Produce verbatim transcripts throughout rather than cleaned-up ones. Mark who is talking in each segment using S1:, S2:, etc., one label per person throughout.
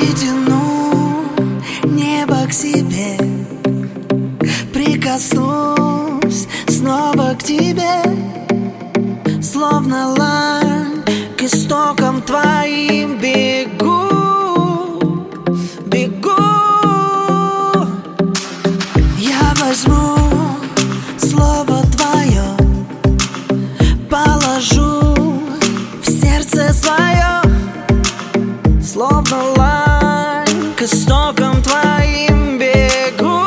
S1: Притяну небо к себе, прикоснусь снова к тебе, словно лань к истокам твоим бегу, бегу. Я возьму слово твое, положу в сердце свое, словно лань к истокам твоим бегу.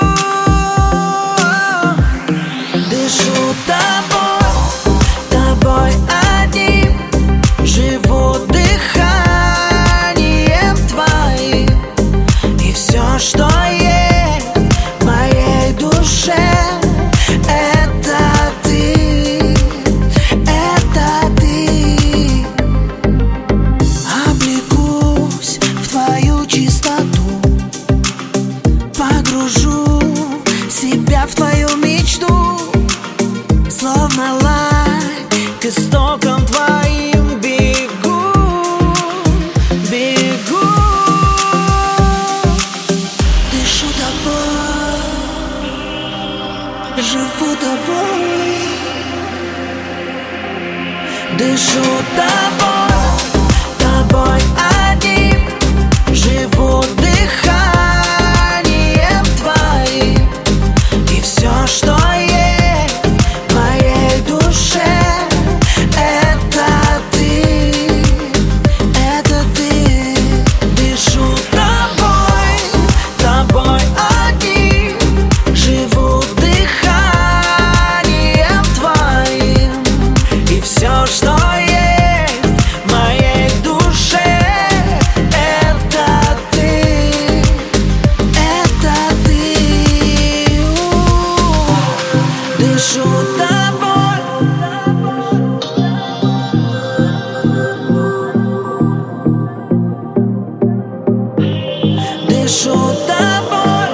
S1: Дышу тобой, тобой одним, живу дыханием твоим, и все, что есть в моей душе, это ты, это ты. Облекусь в твою чистоту, погружу себя в твою мечту, словно лань к истокам твоим бегу, бегу. Дышу тобой, живу тобой, дышу тобой, тобой одним, живу дыханием твоим, и все, что есть в моей душе, это ты, это ты. Дышу тобой, тобой одним, живу дыханием твоим, и все, что есть в моей душе, это ты, это ты. Дышу тобой, дышу тобой.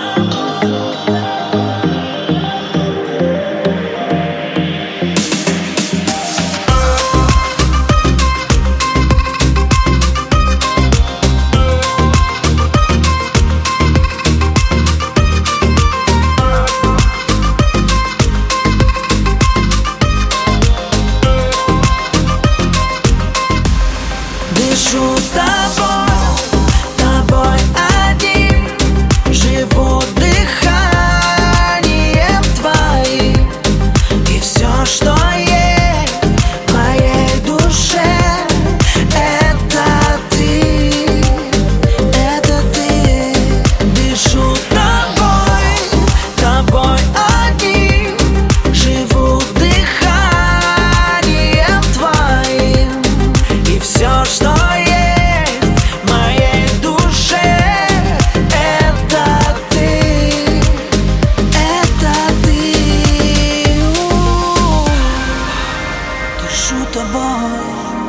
S1: Дышу тобой, тобой одним, живу дыханием твоим, и все, что есть в моей душе, это ты, это ты. Дышу тобой, тобой одним, живу дыханием твоим, и все, что тобой.